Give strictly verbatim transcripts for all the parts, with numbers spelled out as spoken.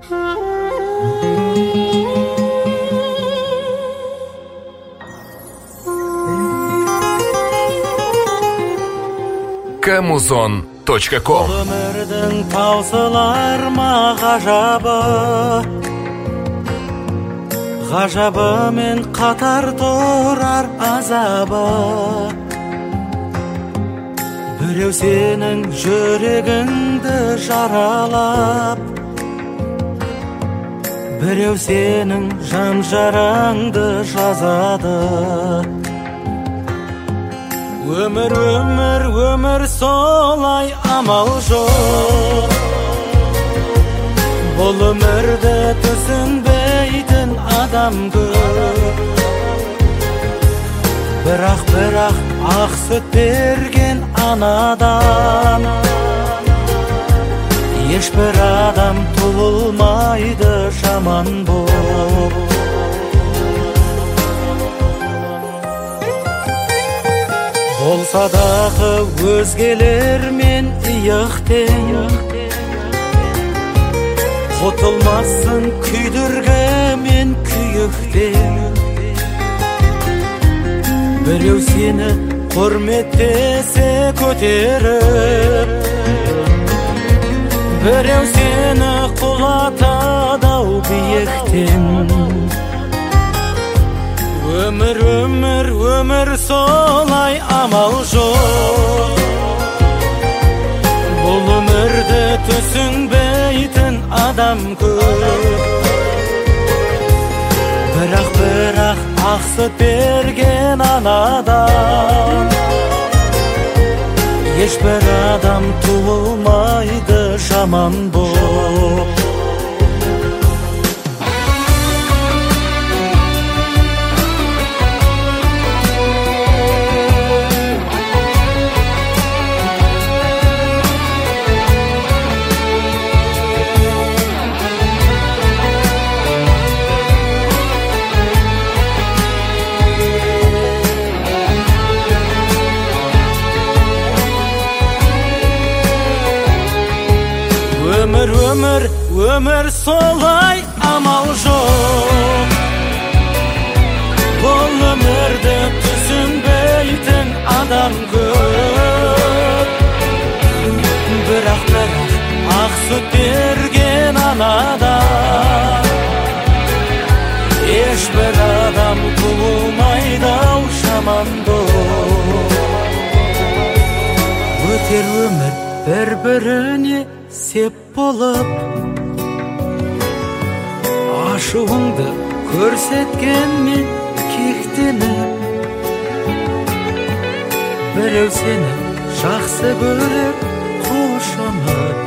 камузон точка ком. Өмірдің таусылар ма ғажабы, ғажабымен қатар тұрар азабы. Біреу сенің жүрегіңді жаралап, біреу сенің жан жараңды жазады. Өмір, өмір, өмір солай, амал жоқ. Бұл өмірді түсінбейтін адам көп. Бірақ, бірақ ақ сүт берген анадан ешбір адам туылмайды жаман боп. Болса дағы өзгелермен иықтен, құтылмасын күйдіргі мен күйіктен. Біреу сені құрметтесе көтеріп, біреу сені құлатады-ау биіктен. Өмір, өмір, өмір солай, амал жоқ. Бұл өмірді түсінбейтін адам көп. Бірақ, бірақ ақ сүт берген анадан ешбір адам туылмайды жаман боп. Өмір, өмір, өмір солай, амал жоқ. Бұл өмірді түсінбейтін адам көп. Бірақ, бірақ ақ сүт берген анадан ешбір адам туылмайды-ау жаман боп. Өтер өмір бір-біріне сеп болып, ашуыңды көрсеткенмен кектеніп. Біреу сені жақсы көріп қошанып,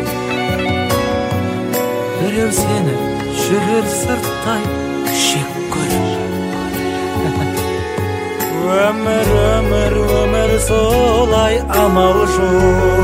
біреу сені жүрер сырттай шек көріп. Өмір, өмір, өмір солай, амал жоқ.